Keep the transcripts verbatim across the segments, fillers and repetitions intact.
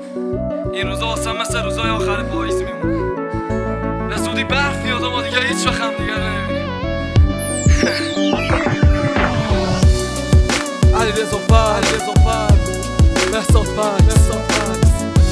این روزا واسه مثل روزای آخر پاییز میمونه. به زودی برف میاد و ما دیگه هیچ وقت هم دیگر نمیبینیم. علیرضا فر علیرضا فر مهسا فر مهسا فر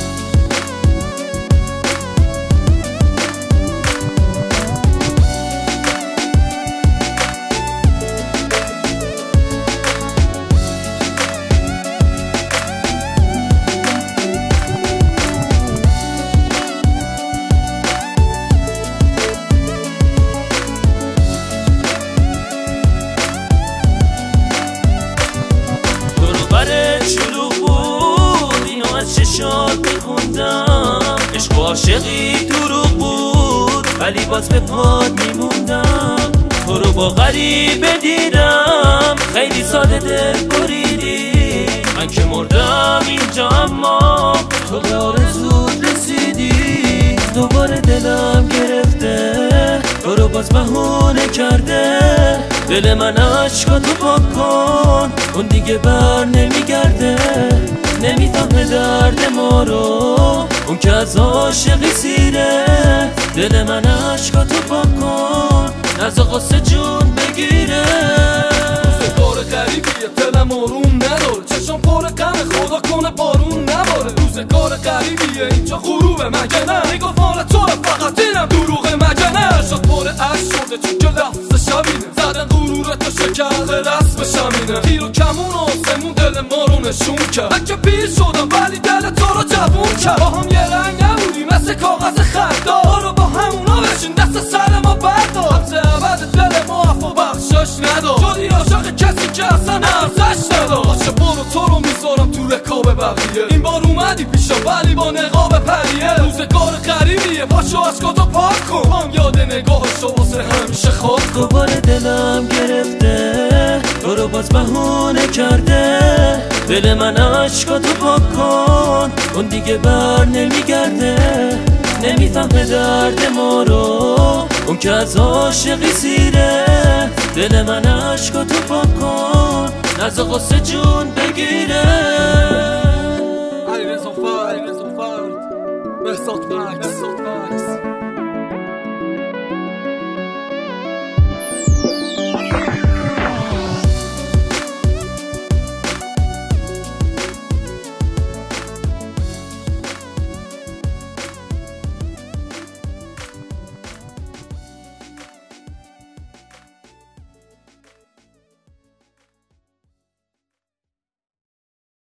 شاد میخوندم عشق و عاشقی دروغ بود ولی باز به پاد میموندم. تو رو با غریبه دیدم خیلی ساده دل بریدی. من که مردم اینجا اما تو به آرزوت رسیدی. دوباره دلم گرفته تو رو باز بهونه کرده. دل من عشقاتو پاک کن اون دیگه بر نمیگرده. نمیفهمه درد ما رو اون که از عاشقی سیره. دل من عشقاتو پاک کن از قصه جون بگیره. روزگار غریبیه دلم آروم نداره. چشم پر غم خدا کنه بارون نباره. روزگار غریبیه اینجا غروبه مگه نه. نگاه مال تو فقط اینم دروغه مگه نه. شد پر عشق شده چون که لحظه شبینه. زدن غرورتو شکر رسم شمینه. تیر و کمون آسمون دل ما رو نشون کرد. من که پیر شدم ولی دل تو رو جوون کرد. با هم یه رنگ نبودی مثل کاغذ خطا. رو با همونا بشین دست سر ما بردار. همزه عبد دل ما عفو بخشش ندار. شدی عاشق کسی که اصلا ارزش ندار. باشه برو تو رو میذارم تو رکاب بقیه. این بار اومدی پیشم ولی با نقاب پریه. روزگار غریبیه پاشو عشقاتو پاک کن. هم یاد نگاهشو واسه همیشه خاک کن. دوباره دلم گرفته تو رو باز بهونه کرده. دل من عشقاتو پاک کن اون دیگه بر نمیگرده. نمیفهمه درد ما رو اون که از عاشقی سیره. دل من عشقاتو پاک کن از قصه جون بگیره.